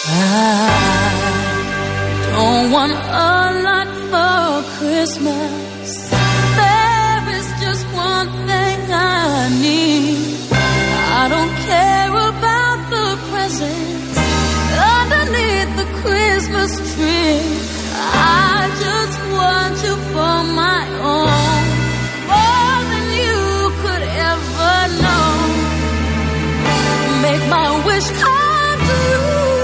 Don't want a lot for Christmas. There is just one thing I need. I don't care about the presents underneath the Christmas tree. I just want you for my own, more than you could ever know. Make my wish come true.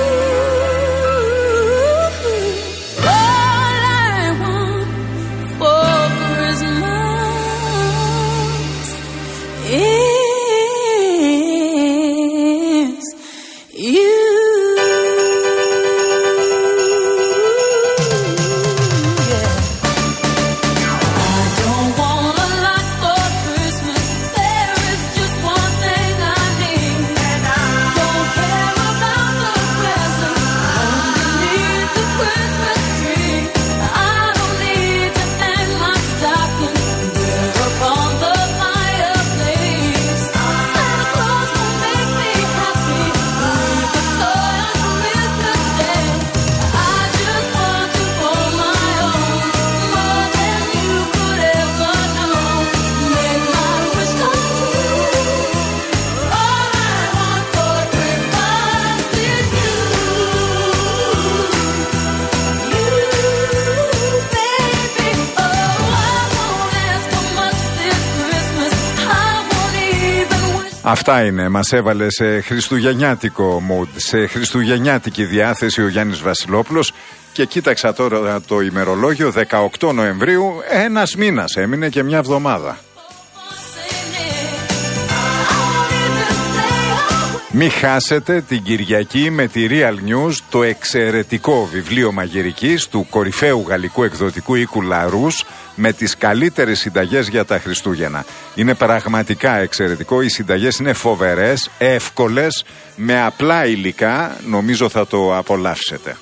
Αυτά είναι, μας έβαλε σε χριστουγεννιάτικο mood, σε χριστουγεννιάτικη διάθεση ο Γιάννης Βασιλόπουλος. Και κοίταξα τώρα το ημερολόγιο, 18 Νοεμβρίου, ένας μήνας έμεινε και μια εβδομάδα. Μη χάσετε την Κυριακή με τη Real News το εξαιρετικό βιβλίο μαγειρικής του κορυφαίου γαλλικού εκδοτικού οίκου Larousse με τις καλύτερες συνταγές για τα Χριστούγεννα. Είναι πραγματικά εξαιρετικό, οι συνταγές είναι φοβερές, εύκολες, με απλά υλικά, νομίζω θα το απολαύσετε.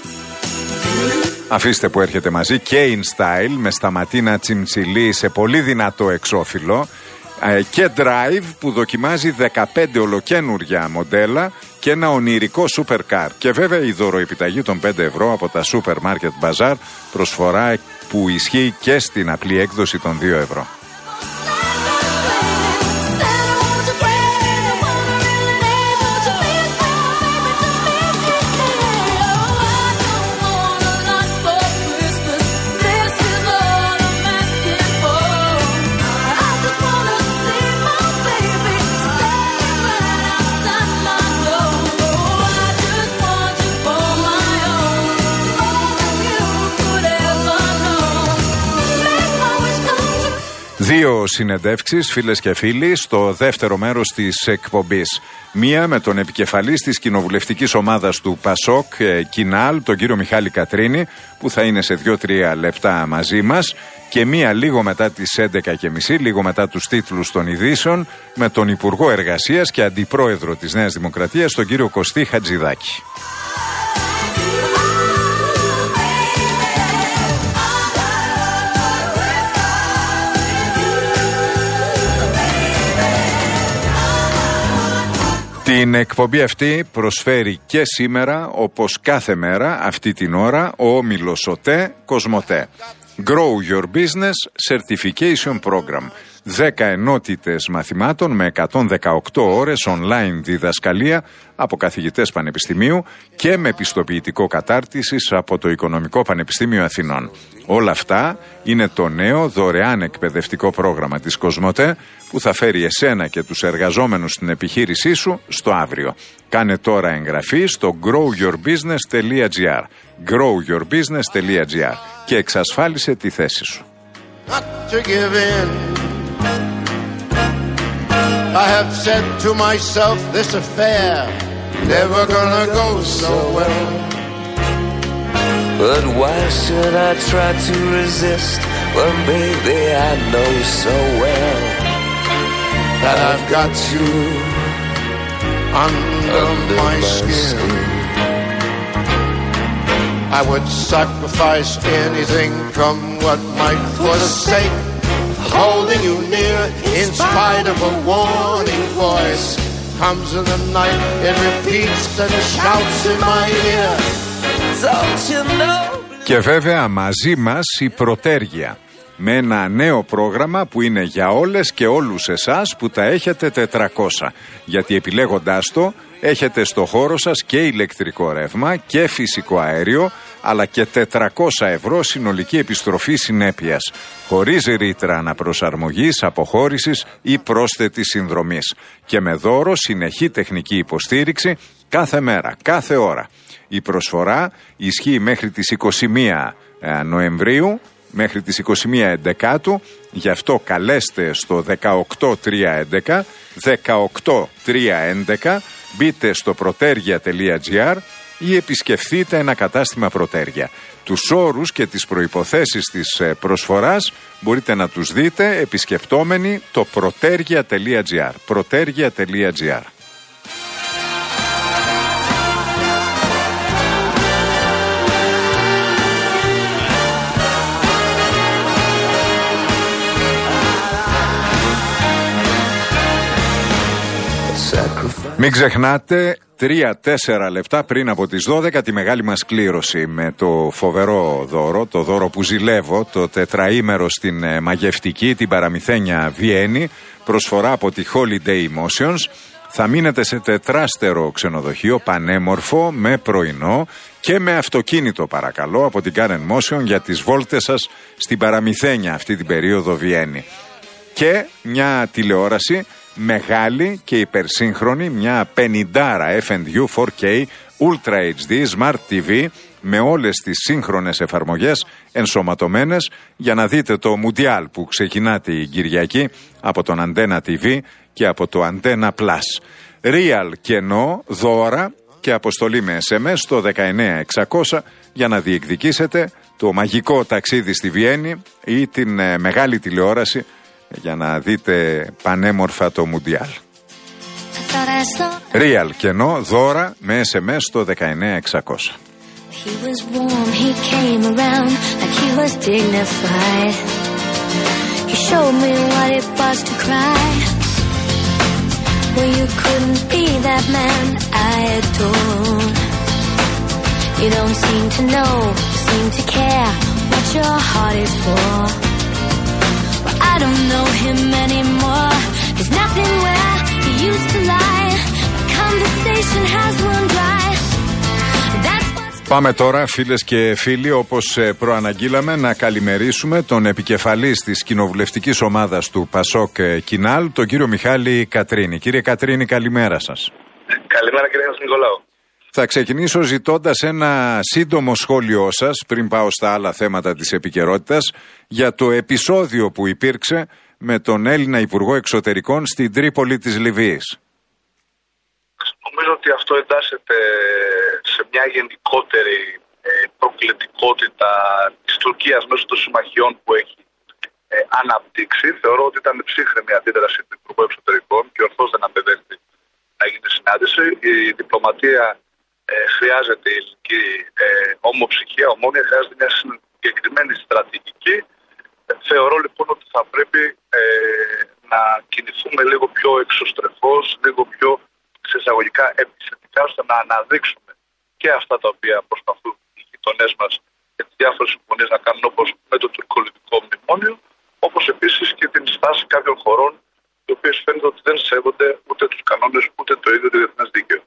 Αφήστε που έρχεται μαζί και in style με σταματίνα τσιμτσιλί σε πολύ δυνατό εξώφυλλο και drive που δοκιμάζει 15 ολοκαίνουργια μοντέλα και ένα ονειρικό supercar. Και βέβαια η δωροεπιταγή των 5 ευρώ από τα Supermarket Bazaar, προσφορά που ισχύει και στην απλή έκδοση των 2 ευρώ. Δύο συνεντεύξεις, φίλες και φίλοι, στο δεύτερο μέρος της εκπομπής. Μία με τον επικεφαλής της κοινοβουλευτικής ομάδας του ΠΑΣΟΚ, Κινάλ, τον κύριο Μιχάλη Κατρίνη, που θα είναι σε 2-3 λεπτά μαζί μας. Και μία λίγο μετά τις 11:30, λίγο μετά τους τίτλους των ειδήσεων, με τον Υπουργό Εργασίας και Αντιπρόεδρο της Νέας Δημοκρατίας, τον κύριο Κωστή Χατζηδάκη. Την εκπομπή αυτή προσφέρει και σήμερα, όπως κάθε μέρα, αυτή την ώρα, ο όμιλος ΟΤΕ Κοσμοτέ. Grow Your Business Certification Program. 10 ενότητες μαθημάτων με 118 ώρες online διδασκαλία από καθηγητές πανεπιστημίου και με πιστοποιητικό κατάρτισης από το Οικονομικό Πανεπιστήμιο Αθηνών. Όλα αυτά είναι το νέο δωρεάν εκπαιδευτικό πρόγραμμα της Κοσμοτέ που θα φέρει εσένα και τους εργαζόμενους στην επιχείρησή σου στο αύριο. Κάνε τώρα εγγραφή στο growyourbusiness.gr growyourbusiness.gr και εξασφάλισε τη θέση σου. I have said to myself, this affair never gonna go so well. But why should I try to resist when baby I know so well that I've got you under my skin. I would sacrifice anything, come what might, for the sake of holding you near, in spite of a warning voice comes in the night, it repeats and shouts in my ear. Don't you know? Και βέβαια μαζί μας η Πρωτέργεια, με ένα νέο πρόγραμμα που είναι για όλες και όλους εσάς που τα έχετε 400. Γιατί επιλέγοντάς το έχετε στο χώρο σας και ηλεκτρικό ρεύμα και φυσικό αέριο, αλλά και 400 ευρώ συνολική επιστροφή συνέπειας, χωρίς ρήτρα αναπροσαρμογής, αποχώρησης ή πρόσθετης συνδρομής. Και με δώρο συνεχή τεχνική υποστήριξη κάθε μέρα, κάθε ώρα. Η προσφορά ισχύει μέχρι τις 21 Νοεμβρίου, μέχρι τις 21 Εντεκάτου, γι' αυτό καλέστε στο 18311, 18311, μπείτε στο protergia.gr ή επισκεφθείτε ένα κατάστημα Πρωτέργεια. Τους όρους και τις προϋποθέσεις της προσφοράς μπορείτε να τους δείτε επισκεπτόμενοι το protergia.gr, protergia.gr. Μην ξεχνάτε 3-4 λεπτά πριν από τις 12 τη μεγάλη μας κλήρωση με το φοβερό δώρο, το δώρο που ζηλεύω, το τετραήμερο στην μαγευτική, την παραμυθένια Βιέννη, προσφορά από τη Holiday Emotions. Θα μείνετε σε τετράστερο ξενοδοχείο, πανέμορφο, με πρωινό και με αυτοκίνητο παρακαλώ από την Karen Motion για τις βόλτες σας στην παραμυθένια αυτή την περίοδο Βιέννη. Και μια τηλεόραση μεγάλη και υπερσύγχρονη, μια 50 FNU 4K Ultra HD Smart TV με όλες τις σύγχρονες εφαρμογές ενσωματωμένες για να δείτε το Μουντιάλ που ξεκινά την Κυριακή από τον Antenna TV και από το Antenna Plus. Real κενό, δώρα και αποστολή με SMS στο 19600 για να διεκδικήσετε το μαγικό ταξίδι στη Βιέννη ή την μεγάλη τηλεόραση για να δείτε πανέμορφα το Μουντιάλ. Real κενό, δώρα με SMS στο 19600. He was warm, he came around like he was dignified. He showed me what it was to cry. Well, you couldn't be that man I adore. You don't seem to know, seem to care what your heart is for. Well, I don't know him anymore. There's nothing where he used to lie. My conversation has run dry. Πάμε τώρα, φίλες και φίλοι, όπως προαναγγείλαμε, να καλημερίσουμε τον επικεφαλής της κοινοβουλευτικής ομάδας του Πασόκ Κινάλ, τον κύριο Μιχάλη Κατρίνη. Κύριε Κατρίνη, καλημέρα σας. Καλημέρα κύριε Νικολάου. Θα ξεκινήσω ζητώντας ένα σύντομο σχόλιο σας, πριν πάω στα άλλα θέματα της επικαιρότητας, για το επεισόδιο που υπήρξε με τον Έλληνα Υπουργό Εξωτερικών στην Τρίπολη της Λιβύης. Νομίζω ότι αυτό εντάσσεται σε μια γενικότερη προκλητικότητα της Τουρκίας μέσω των συμμαχιών που έχει αναπτύξει. Θεωρώ ότι ήταν ψύχρεμη αντίδραση του Υπουργού Εξωτερικών και ορθώς δεν απεδέχθη να γίνει συνάντηση. Η διπλωματία χρειάζεται η ελληνική ομοψυχία, ομόνοια, χρειάζεται μια συγκεκριμένη στρατηγική. Θεωρώ λοιπόν ότι θα πρέπει να κινηθούμε λίγο πιο εξωστρεφώς, λίγο πιο σε εισαγωγικά επιθετικά, ώστε να αναδείξουμε και αυτά τα οποία προσπαθούν οι γειτονές μας και τις διάφορες συμφωνίες να κάνουν, όπως με το τουρκολιβικό μνημόνιο, όπως επίσης και την στάση κάποιων χωρών, οι οποίες φαίνεται ότι δεν σέβονται ούτε τους κανόνες ούτε το ίδιο το διεθνές δίκαιο.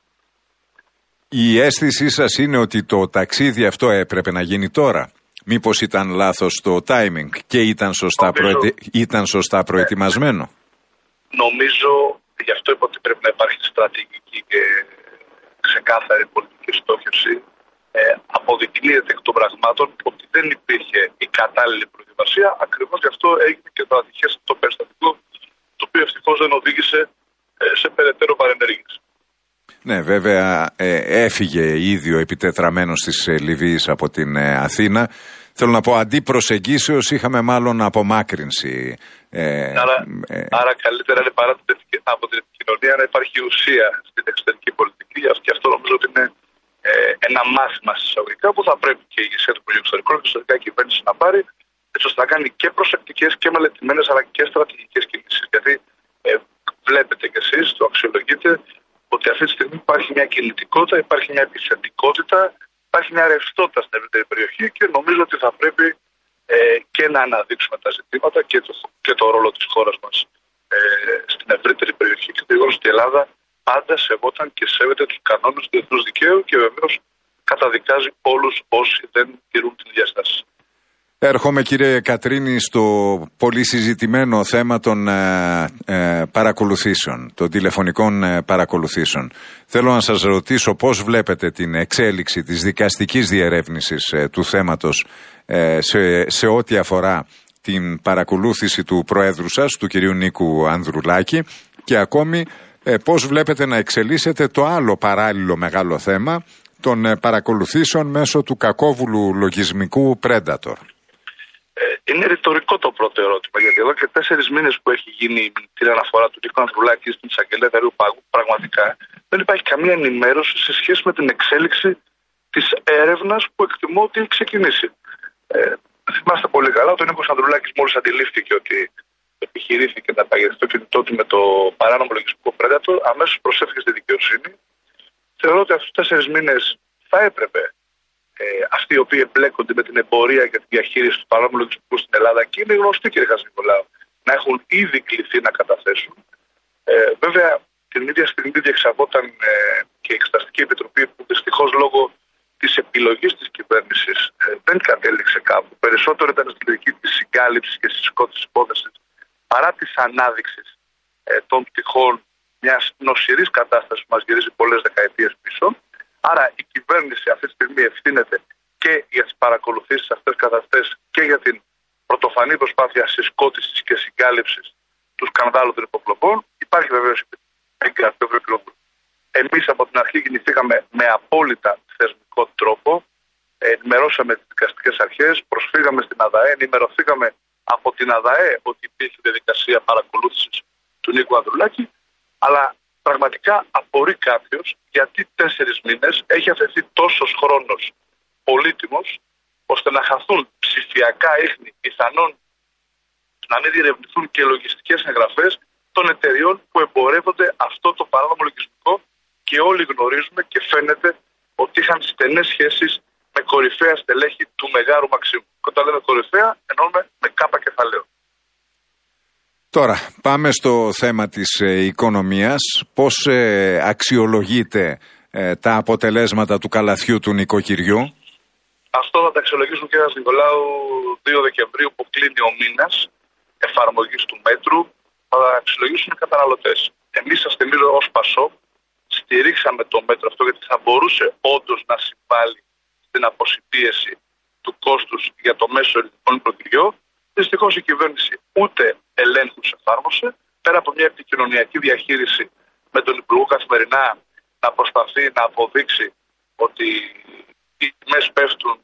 Η αίσθησή σας είναι ότι το ταξίδι αυτό έπρεπε να γίνει τώρα? Μήπως ήταν λάθος το timing και ήταν σωστά προετοιμασμένο? Νομίζω, γι' αυτό είπα ότι πρέπει να υπάρχει στρατηγική και ξεκάθαρη πολιτική στόχευση. Αποδεικνύεται εκ των πραγμάτων ότι δεν υπήρχε η κατάλληλη προετοιμασία. Ακριβώς γι' αυτό έγινε και το ατυχές το περιστατικό, το οποίο ευτυχώς δεν οδήγησε σε περαιτέρω παρενέργειες. Ναι, βέβαια έφυγε ήδη ο επιτετραμένος της Λιβύης από την Αθήνα. Θέλω να πω, αντί προσεγγίσεως είχαμε μάλλον απομάκρυνση. Άρα καλύτερα είναι παρά από την επικοινωνία να υπάρχει ουσία στην εξωτερική πολιτική. Και αυτό νομίζω ότι είναι ένα μάθημα συσσαγωγικά που θα πρέπει και η ηγεσία του Υπουργείου Εξωτερικών και η εξωτερική κυβέρνηση να πάρει, έτσι ώστε να κάνει και προσεκτικές και μελετημένες αλλά και στρατηγικές κινήσεις. Γιατί βλέπετε κι εσείς, το αξιολογείτε, μια κινητικότητα, υπάρχει μια επιθετικότητα, υπάρχει μια ρευστότητα στην ευρύτερη περιοχή και νομίζω ότι θα πρέπει και να αναδείξουμε τα ζητήματα και το ρόλο της χώρας μας στην ευρύτερη περιοχή και το γεγονός ότι η Ελλάδα πάντα σεβόταν και σέβεται τους κανόνες του διεθνούς δικαίου και βεβαίως καταδικάζει όλους όσοι δεν τηρούν την ίδια στάση. Έρχομαι, κύριε Κατρίνη, στο πολύ συζητημένο θέμα των παρακολουθήσεων, των τηλεφωνικών παρακολουθήσεων. Θέλω να σας ρωτήσω πώς βλέπετε την εξέλιξη της δικαστικής διερεύνησης του θέματος σε ό,τι αφορά την παρακολούθηση του Προέδρου σας, του κυρίου Νίκου Ανδρουλάκη, και ακόμη πώς βλέπετε να εξελίσσεται το άλλο παράλληλο μεγάλο θέμα των παρακολουθήσεων μέσω του κακόβουλου λογισμικού Predator. Είναι ρητορικό το πρώτο ερώτημα, γιατί εδώ και 4 μήνες που έχει γίνει την αναφορά του Νίκου Ανδρουλάκη στην εισαγγελέα Δαρείου Πάγου, πραγματικά δεν υπάρχει καμία ενημέρωση σε σχέση με την εξέλιξη της έρευνας που εκτιμώ ότι έχει ξεκινήσει. Θυμάστε πολύ καλά, ο Νίκος Ανδρουλάκης μόλις αντιλήφθηκε ότι επιχειρήθηκε να παγιδευτεί το κινητό του με το παράνομο λογισμικό Predator, αμέσως προσέφηκε στη δικαιοσύνη. Θεωρώ ότι αυτούς τους 4 μήνες θα έπρεπε αυτοί οι οποίοι εμπλέκονται με την εμπορία και τη διαχείριση του παράνομου λογισμικού στην Ελλάδα, και είναι γνωστοί, κύριε Χατζηνικολάου, να έχουν ήδη κληθεί να καταθέσουν. Βέβαια, την ίδια στιγμή διεξαγόταν και η Εξεταστική Επιτροπή, που δυστυχώς λόγω της επιλογής της κυβέρνησης δεν κατέληξε κάπου. Περισσότερο ήταν στη λογική της συγκάλυψης και της υπόθεσης παρά της ανάδειξης των πτυχών μιας νοσηρής κατάστασης που μας γυρίζει πολλές δεκαετίες πίσω. Άρα η κυβέρνηση αυτή τη στιγμή ευθύνεται και για τις παρακολουθήσεις αυτές καθ' αυτές και για την πρωτοφανή προσπάθεια συσκότησης και συγκάλυψης του σκανδάλου των υποκλοπών. Υπάρχει βεβαίως η Ευρωκοινοβούλιο. Εμείς από την αρχή κινηθήκαμε με απόλυτα θεσμικό τρόπο. Ενημερώσαμε τις δικαστικές αρχές, προσφύγαμε στην ΑΔΑΕ, ενημερωθήκαμε από την ΑΔΑΕ ότι υπήρχε διαδικασία παρακολούθησης του Νίκου Ανδρουλάκη, αλλά πραγματικά απορεί κάποιος γιατί 4 μήνες έχει αφαιθεί τόσος χρόνος πολύτιμος ώστε να χαθούν ψηφιακά ίχνη, πιθανόν να μην διερευνηθούν και λογιστικές εγγραφές των εταιριών που εμπορεύονται αυτό το παράνομο λογισμικό, και όλοι γνωρίζουμε και φαίνεται ότι είχαν στενές σχέσεις με κορυφαία στελέχη του Μεγάρου Μαξίμου. Και όταν λέμε κορυφαία, εννοούμε με κάπα κεφαλαίο. Τώρα, πάμε στο θέμα της οικονομίας. Πώς αξιολογείτε τα αποτελέσματα του καλαθιού του νοικοκυριού? Αυτό θα τα αξιολογήσουν, κύριε Νικολάου, 2 Δεκεμβρίου που κλείνει ο μήνας εφαρμογής του μέτρου. Θα τα αξιολογήσουν οι καταναλωτές. Εμείς, σας θυμίζω, ως ΠΑΣΟΚ στηρίξαμε το μέτρο αυτό γιατί θα μπορούσε όντως να συμβάλλει στην αποσυμπίεση του κόστους για το μέσο ελληνικό νοικοκυριό. Δυστυχώς η κυβέρνηση ούτε ελέγχους εφάρμοσε, πέρα από μια επικοινωνιακή διαχείριση με τον Υπουργό καθημερινά να προσπαθεί να αποδείξει ότι οι τιμές πέφτουν,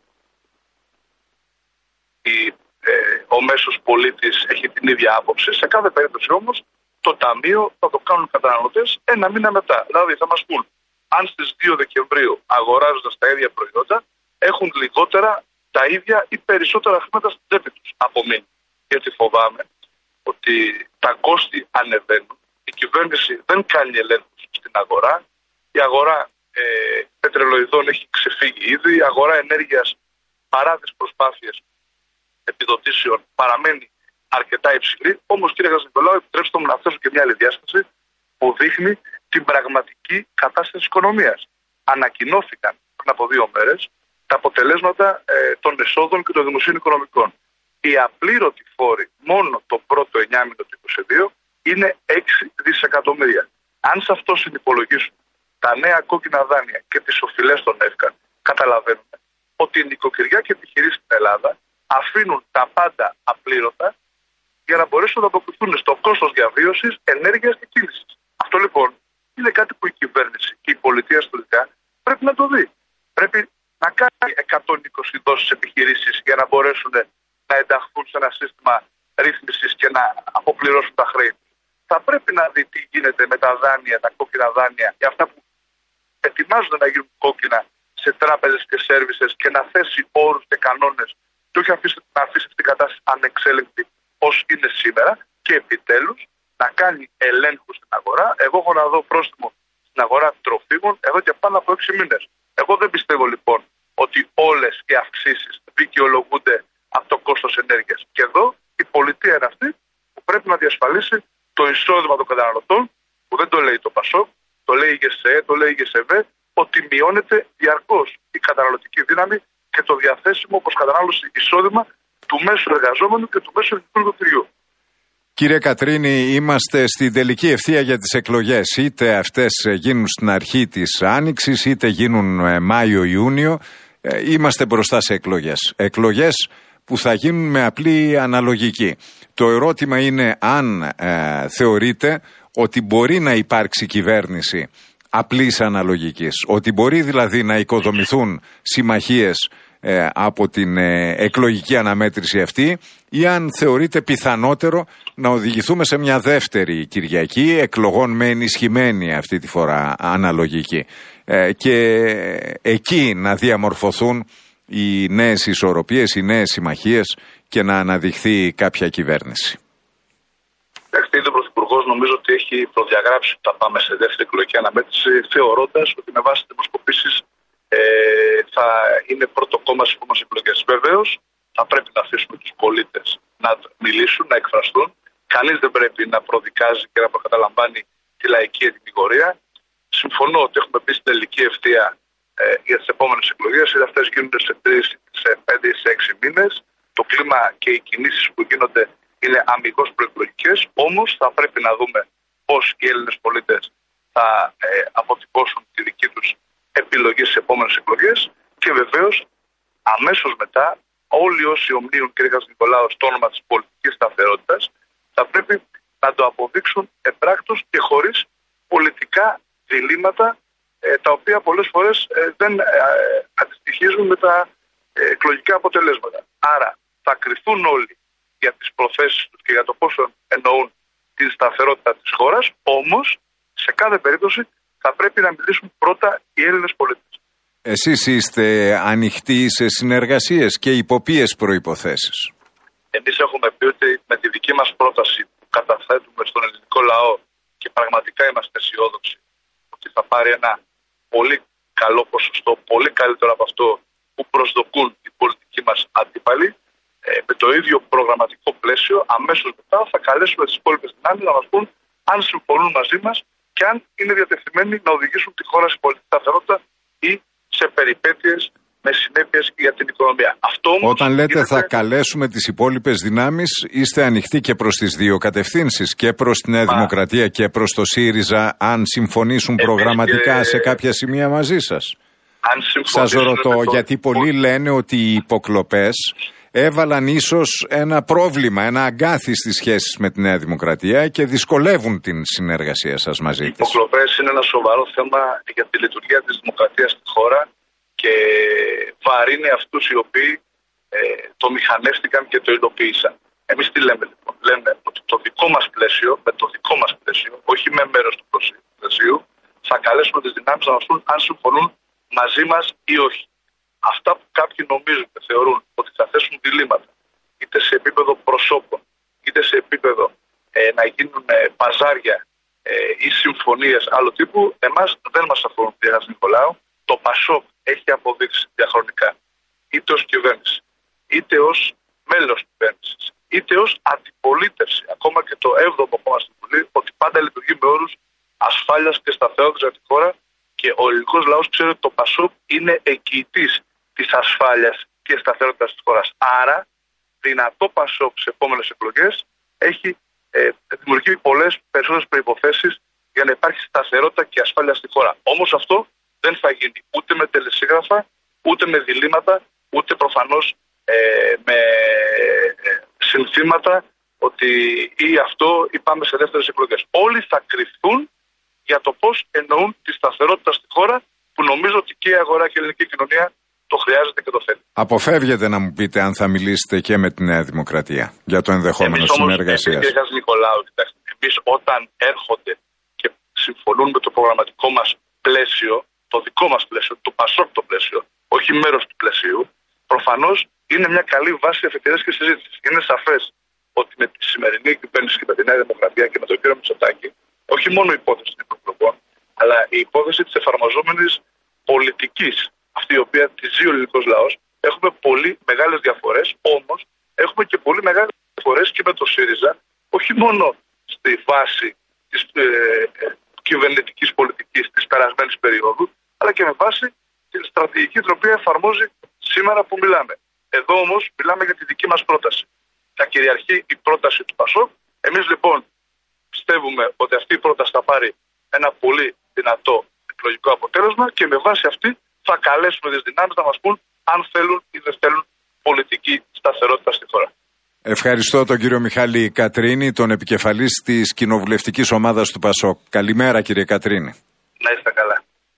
ο μέσος πολίτης έχει την ίδια άποψη. Σε κάθε περίπτωση όμως το ταμείο θα το κάνουν οι καταναλωτές 1 μήνα μετά. Δηλαδή θα μας πούν αν στις 2 Δεκεμβρίου αγοράζοντας τα ίδια προϊόντα έχουν λιγότερα τα ίδια ή περισσότερα χρήματα στην τσέπη τους από μήνυμα. Γιατί φοβάμαι ότι τα κόστη ανεβαίνουν, η κυβέρνηση δεν κάνει ελέγχους στην αγορά, η αγορά πετρελοειδών έχει ξεφύγει ήδη, η αγορά ενέργειας παρά τις προσπάθειες επιδοτήσεων παραμένει αρκετά υψηλή. Όμως, κύριε Χατζηνικολάου, επιτρέψτε μου να θέσω και μια άλλη διάσταση που δείχνει την πραγματική κατάσταση της οικονομίας. Ανακοινώθηκαν πριν από 2 μέρες τα αποτελέσματα των εσόδων και των δημοσίων οικονομικών. Οι απλήρωτοι φόροι μόνο το πρώτο 9μηνο του 2022 είναι 6 δισεκατομμύρια. Αν σε αυτό συνυπολογίσουν τα νέα κόκκινα δάνεια και τις οφειλές των ΕΦΚΑ, καταλαβαίνουμε ότι οι νοικοκυριά και επιχειρήσεις στην Ελλάδα αφήνουν τα πάντα απλήρωτα για να μπορέσουν να ανταποκριθούν στο κόστος διαβίωσης, ενέργειας και κίνησης. Αυτό λοιπόν είναι κάτι που η κυβέρνηση και η πολιτεία ιστορικά πρέπει να το δει. Πρέπει να κάνει 120 δόσεις επιχειρήσεις για να μπορέσουν να ενταχθούν σε ένα σύστημα ρύθμισης και να αποπληρώσουν τα χρέη. Θα πρέπει να δει τι γίνεται με τα δάνεια, τα κόκκινα δάνεια και αυτά που ετοιμάζονται να γίνουν κόκκινα σε τράπεζες και σέρβισες και να θέσει όρους και κανόνες και όχι να αφήσει την κατάσταση ανεξέλεγκτη ως είναι σήμερα, και επιτέλους να κάνει ελέγχους στην αγορά. Εγώ έχω να δω πρόστιμο στην αγορά τροφίμων εδώ και πάνω από 6 μήνες. Εγώ δεν πιστεύω λοιπόν ότι όλες οι αυξήσεις δικαιολογούνται από το κόστος ενέργειας. Και εδώ η πολιτεία είναι αυτή που πρέπει να διασφαλίσει το εισόδημα των καταναλωτών, που δεν το λέει το ΠΑΣΟΚ, το λέει η ΓΕΣΕ, το λέει η ΓΕΣΕΒΕ, ότι μειώνεται διαρκώς η καταναλωτική δύναμη και το διαθέσιμο όπως κατανάλωση εισόδημα του μέσου εργαζόμενου και του μέσου ελληνικού νοικοκυριού. Κύριε Κατρίνη, είμαστε στην τελική ευθεία για τις εκλογές. Είτε αυτές γίνουν στην αρχή της Άνοιξης, είτε γίνουν Μάιο-Ιούνιο. Είμαστε μπροστά σε εκλογές. Εκλογές που θα γίνουν με απλή αναλογική. Το ερώτημα είναι αν θεωρείτε ότι μπορεί να υπάρξει κυβέρνηση απλής αναλογικής. Ότι μπορεί δηλαδή να οικοδομηθούν συμμαχίες από την εκλογική αναμέτρηση αυτή, ή αν θεωρείτε πιθανότερο να οδηγηθούμε σε μια δεύτερη Κυριακή εκλογών με ενισχυμένη αυτή τη φορά αναλογική και εκεί να διαμορφωθούν οι νέες ισορροπίες, οι νέες συμμαχίες και να αναδειχθεί κάποια κυβέρνηση. Ήδη ο Πρωθυπουργός νομίζω ότι έχει προδιαγράψει ότι θα πάμε σε δεύτερη εκλογική αναμέτρηση, θεωρώντας ότι με βάση τις δημοσκοπήσεις θα είναι πρώτο κόμμα στις επόμενες εκλογές. Βεβαίως, θα πρέπει να αφήσουμε τους πολίτες να μιλήσουν, να εκφραστούν. Κανείς δεν πρέπει να προδικάζει και να προκαταλαμβάνει τη λαϊκή ετοιμιγορία. Συμφωνώ ότι έχουμε μπει στην τελική ευθεία για τις επόμενες εκλογές. Είτε αυτές γίνονται σε 3, σε 5 ή σε 6 μήνες. Το κλίμα και οι κινήσεις που γίνονται είναι αμιγώς προεκλογικές. Όμως θα πρέπει να δούμε πώς οι Έλληνες πολίτες θα αποτυπώσουν τη δική τους επιλογή στις επόμενες εκλογές. Και βεβαίως αμέσως μετά όλοι όσοι ομνύουν, κύριε Χατζηνικολάου, στο όνομα της πολιτικής σταθερότητας θα πρέπει να το αποδείξουν εμπράκτως και χωρίς πολιτικά διλήμματα τα οποία πολλές φορές δεν αντιστοιχίζουν με τα εκλογικά αποτελέσματα. Άρα θα κριθούν όλοι για τις προθέσεις τους και για το πόσο εννοούν την σταθερότητα της χώρας, όμως σε κάθε περίπτωση θα πρέπει να μιλήσουν πρώτα οι Έλληνες πολίτες. Εσείς είστε ανοιχτοί σε συνεργασίες και υπό ποιες προϋποθέσεις? Εμείς έχουμε πει ότι με τη δική μας πρόταση που καταθέτουμε στον ελληνικό λαό και πραγματικά είμαστε αισιόδοξοι ότι θα πάρει ένα πολύ καλό ποσοστό, πολύ καλύτερο από αυτό που προσδοκούν οι πολιτικοί μας αντίπαλοι, με το ίδιο προγραμματικό πλαίσιο αμέσως μετά θα καλέσουμε τις υπόλοιπες δυνάμεις να μας πούν αν συμφωνούν μαζί μας και αν είναι διατεθειμένοι να οδηγήσουν τη χώρα σε πολιτική σταθερότητα ή σε περιπέτειες με συνέπειες για την οικονομία. Αυτό όμως, όταν λέτε θα καλέσουμε τις υπόλοιπες δυνάμεις, είστε ανοιχτοί και προς τις δύο κατευθύνσεις, και προς τη Νέα Δημοκρατία και προς το ΣΥΡΙΖΑ, αν συμφωνήσουν προγραμματικά σε κάποια σημεία μαζί σας? Σας ρωτώ, γιατί πολλοί λένε ότι οι υποκλοπές έβαλαν ίσως ένα πρόβλημα, ένα αγκάθι στις σχέσεις με τη Νέα Δημοκρατία και δυσκολεύουν την συνεργασία σας μαζί της. Οι υποκλοπές είναι ένα σοβαρό θέμα για τη λειτουργία της δημοκρατίας στη χώρα και βαρύνει αυτούς οι οποίοι το μηχανεύτηκαν και το υλοποίησαν. Εμείς τι λέμε λοιπόν? Λέμε ότι το δικό μας πλαίσιο, με το δικό μας πλαίσιο, όχι με μέρος του πλαισίου, θα καλέσουμε τις δυνάμεις να μας πούν αν συμφωνούν μαζί μας ή όχι. Αυτά που κάποιοι νομίζουν και θεωρούν ότι θα θέσουν διλήμματα, είτε σε επίπεδο προσώπων, είτε σε επίπεδο να γίνουν παζάρια ή συμφωνίες άλλου τύπου, εμάς δεν μας αφορούν, κύριε Χατζηνικολάου. Το ΠΑΣΟΚ έχει αποδείξει διαχρονικά, είτε ως κυβέρνηση, είτε ως μέλος της κυβέρνησης, είτε ως αντιπολίτευση, ακόμα και το 7ο κόμμα στην Βουλή, ότι πάντα λειτουργεί με όρους ασφάλειας και σταθερότητας για τη χώρα. Και ο ελληνικός λαός ξέρει ότι το ΠΑΣΟΚ είναι εγγυητής της ασφάλειας και σταθερότητας της χώρας. Άρα, δυνατό ΠΑΣΟΚ σε επόμενες εκλογές έχει δημιουργεί πολλές περισσότερες προϋποθέσεις για να υπάρχει σταθερότητα και ασφάλεια στη χώρα. Όμως αυτό δεν θα γίνει ούτε με τελεσίγραφα, ούτε με διλήμματα, ούτε προφανώς με συνθήματα ότι ή αυτό ή πάμε σε δεύτερες εκλογές. Όλοι θα κρυφθούν για το πώς εννοούν τη σταθερότητα στη χώρα, που νομίζω ότι και η αγορά και η ελληνική κοινωνία το χρειάζεται και το θέλει. Αποφεύγετε να μου πείτε αν θα μιλήσετε και με τη Νέα Δημοκρατία για το ενδεχόμενο συνεργασίας. Κύριε Χατζηνικολάου, εμείς όταν έρχονται και συμφωνούν με το προγραμματικό μας πλαίσιο, το δικό μας πλαίσιο, το ΠΑΣΟΚ το πλαίσιο, όχι μέρος του πλαισίου, προφανώς είναι μια καλή βάση αφετηρίας και συζήτησης. Είναι σαφές ότι με τη σημερινή κυβέρνηση και με τη Νέα Δημοκρατία και με τον κύριο Μητσοτάκη, όχι μόνο η υπόθεση των εκλογών, αλλά η υπόθεση της εφαρμοζόμενης πολιτικής, αυτή η οποία τη ζει ο ελληνικός λαός, έχουμε πολύ μεγάλες διαφορές, όμως έχουμε και πολύ μεγάλες διαφορές και με το ΣΥΡΙΖΑ, όχι μόνο στη βάση της κυβερνητικής πολιτικής της περασμένης περίοδου, αλλά και με βάση την στρατηγική την οποία εφαρμόζει σήμερα που μιλάμε. Εδώ όμως μιλάμε για τη δική μας πρόταση. Θα κυριαρχεί η πρόταση του ΠΑΣΟΚ. Εμείς λοιπόν πιστεύουμε ότι αυτή η πρόταση θα πάρει ένα πολύ δυνατό εκλογικό αποτέλεσμα και με βάση αυτή θα καλέσουμε τις δυνάμεις να μας πούν αν θέλουν ή δεν θέλουν πολιτική σταθερότητα στη χώρα. Ευχαριστώ τον κύριο Μιχάλη Κατρίνη, τον επικεφαλής της κοινοβουλευτικής ομάδας του ΠΑΣΟΚ. Καλημέρα κύριε Κατρίνη. Να είστε καλά.